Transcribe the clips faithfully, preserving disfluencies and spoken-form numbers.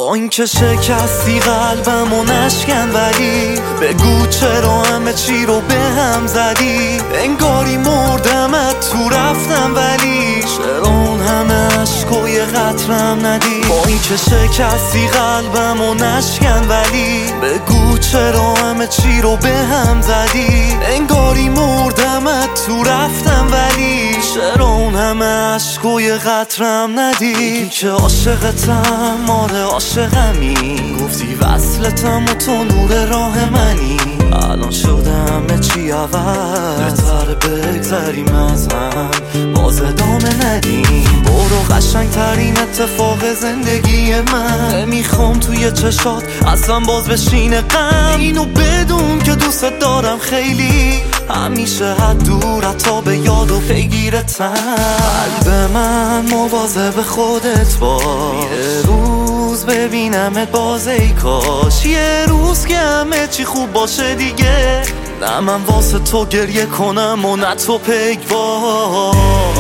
با اینکه شکستی قلبم و نشکن، ولی بگو چرا همه چی رو به هم زدی. انگاری مردمت تو رفتم، ولی چرا اون همه عشق و یه قطرم ندی. با اینکه شکستی قلبم و نشکن، ولی بگو چرا همه چی رو به هم زدی. انگاری مردمت تو رفتم، ولی چرا اون همه عشق و یه قطرم ندی. میگی که عاشقتم، آره عاشقمی، گفتی وصلتم و تو نور راه منی. الان شدم چی عوض، بهتره بگذریم ازم، باز ادامه ندیم. برو قشنگ ترین اتفاق زندگی من، نمیخوام توی چشات اصلا باز بشینه غم. اینو بدون که دوست دارم خیلی، همیشه حد دورت تا به یاد و پیگیرتم. قلب من مواظب خودت باش، یه روز ببینمت باز ای کاش. یه روز که همه چی خوب باشه دیگه، نه من واسه تو گریه کنم و نه تو پیگوار.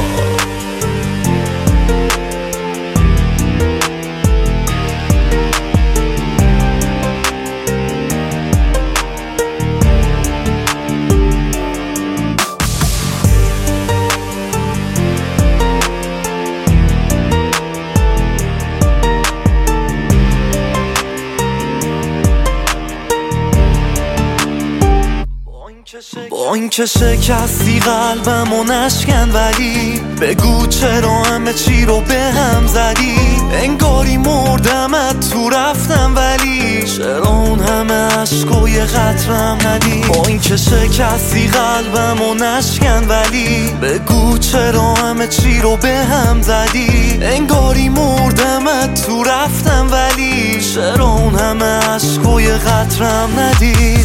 با اینکه شکستی قلبم و نشکن، ولی بگو چرا همه چی رو به هم زدی. انگاری مردمت تو رفتم، ولی چرا اون همه عشق و یه قطرم ندی. با اینکه شکستی قلبم و نشکن، ولی بگو چرا همه چی رو به هم زدی. انگاری مردمت تو رفتم، ولی چرا اون همه عشق و یه قطرم ندی.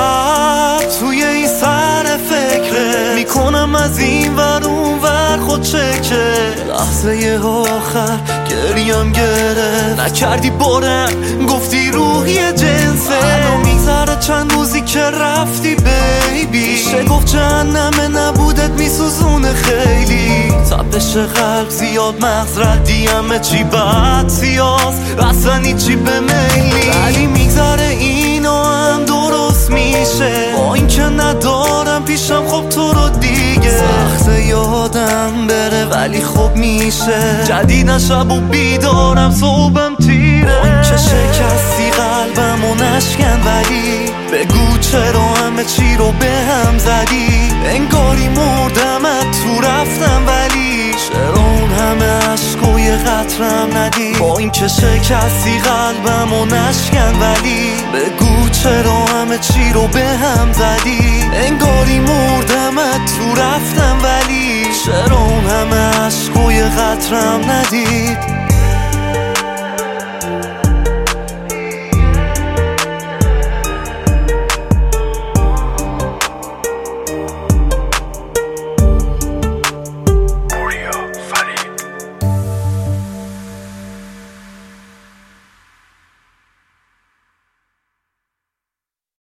شب توی این سر فکره میکنم از این ور اون ور خود چکه، لحظه آخر گریم گره نکردی بارم، گفتی روحی جنسه. الان میگذره چند روزی که رفتی بیبی، میشه گفت جهنمه نبودت میسوزونه خیلی. تپش قلب زیاد، مغز ردی، همه چی بد سیاس، اصلا هیچی به میلی. ولی میگذره اینا هم درست میشه، با اینکه ندارم پیشم خب تو رو دیگه. سخته یادم بره ولی خب میشه، جدیدن شب و بیدارم صبحم تیره. با اینکه شکستی قلبم و نشکن، ولی بگو چرا همه چی رو به هم زدی. انگاری مردمت تو رفتم، ولی چرا اون همه عشق و یه قطرم ندی. با اینکه شکستی قلبم و نشکن، ولی بگو چرا همه چی رو به هم زدی. انگاری مردمت تو رفتم، ولی چرا اون همه عشق و یه قطرم ندید.